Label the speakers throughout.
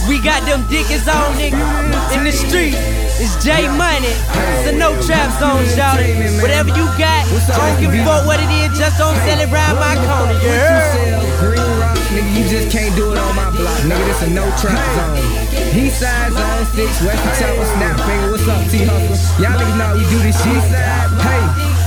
Speaker 1: We got them Dickens on, nigga. In the street, it's J Money. It's a no trap zone, shawty. Whatever you got, don't give a fuck what it is, just don't sell it round my corner, you heard?
Speaker 2: Green Rock, nigga, you just can't do it on my block. Nigga, this a no trap zone. East side zone 6, West Chopper, Snap Finger. What's up, T Hustler? Y'all niggas know we do this shit. Hey,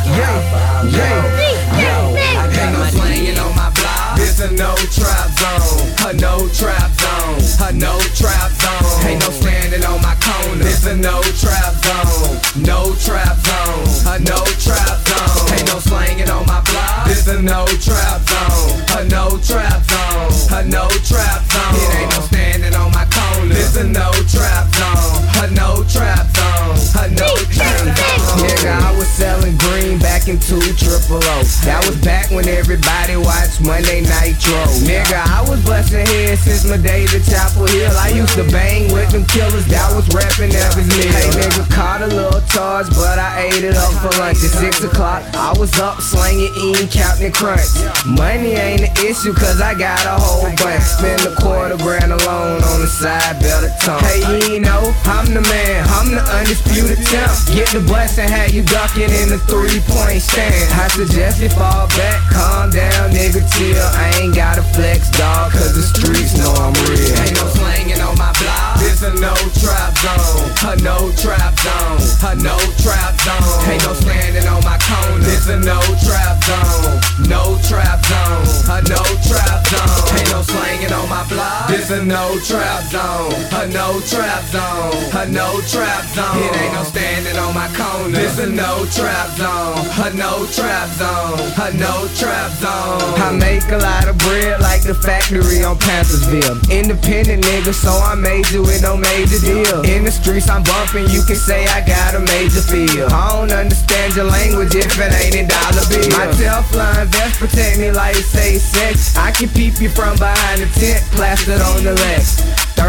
Speaker 3: Ain't no slanging on my block. This a no trap zone. A no trap zone. A no trap zone. Ain't no standing on my corner. This a no trap zone. No trap zone. A no trap zone. Ain't no slanging on my block. This a no trap zone. A no trap zone. A no trap zone. It ain't no standing on my corner. This a no trap zone. A no trap zone. A no trap zone.
Speaker 2: nigga, I was selling green back in 2000. That was back when everybody watched Monday Nitro. Nigga, I was busting heads since my days at Chapel Hill. I used to bang with them killers that was rapping Elvis Mill. Hey nigga, caught a little charge, but I ate it up for lunch. At 6 o'clock, I was up slanging Captain Crunch. Money ain't an issue, cause I got a whole bunch. Spend a $250 alone on the side, better tongue. Hey, you know, I'm the man, I'm the undisputed champ. Get the bus and have you ducking in the 3-point stand. I suggest you fall back, calm down, nigga, chill. I ain't gotta flex, dog, cause the streets know I'm real.
Speaker 3: Ain't no slanging on my block. This a no trap zone. A no trap zone. A no trap zone. Ain't no standing on my corner. This a no trap zone. No trap zone. A no trap zone. Ain't no slanging on my block. This a no trap zone. A no trap zone. A no trap zone. It ain't no standing on my corner. This a no trap zone. A no trap zone. A no trap zone.
Speaker 2: I make a lot of bread like the factory on Panthersville. Independent nigga, so I'm major with no major deal. In the streets I'm bumping, you can say I got a major feel. I don't understand your language if it ain't in dollar bill. My Teflon vest protect me like say sex. I can peep you from behind the tent, plastered on the legs.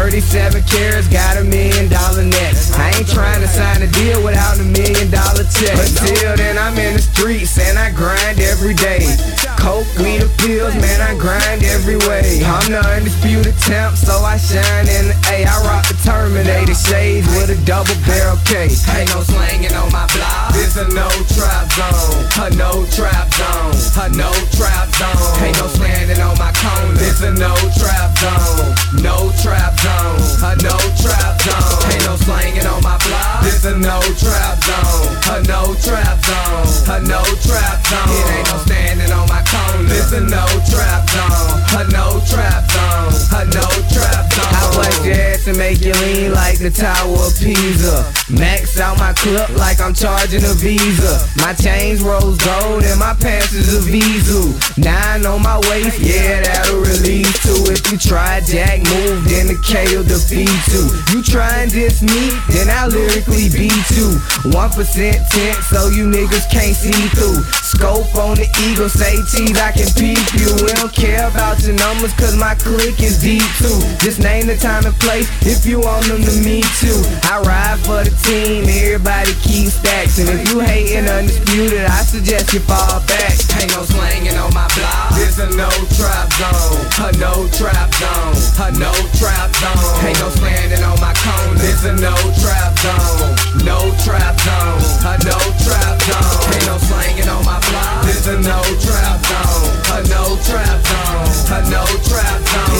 Speaker 2: 37 carats, got $1 million net. I ain't trying to sign a deal without $1 million check. Until then I'm in the streets and I grind every day. Coke, weed, or pills, man, I grind every way. I'm the undisputed champ, so I shine in the A. I rock the Terminator shades with a double barrel case.
Speaker 3: Ain't no slanging on my block. This a no trap zone. A no trap zone. A no trap zone. Ain't no standing on my corner. This a no trap zone. No trap zone. A no trap zone. Ain't no slanging on my block. This a no trap zone. A no trap zone. A no trap zone. It ain't no standing on my corner. This a no trap zone. A no trap zone. A no trap zone.
Speaker 2: I bust your ass and make you lean like the Tower of Pisa. Max out my clip like I'm charging a Visa. My chains rose gold and my pants is a Visu. 9 on my waist, yeah, that'll release too. If you try Jack move, then the K will defeat you. You try and diss me, then I'll lyrically beat you. 1% tint, so you niggas can't see through. Scope on the Eagle, say cheese, I can peep you. We don't care about your numbers, cause my clique is deep too. Just name the time and place if you want them to meet you. I ride for the team, everybody keep stacks. And if you hating undisputed, I suggest you fall back.
Speaker 3: Ain't no slanging on my block. This a no trap zone. A no trap zone. A no trap zone. Ain't no standing on my corner. This a no trap zone. No trap zone. A no trap zone. Ain't no slanging on my block. This a no trap zone. A no trap zone. A no trap zone.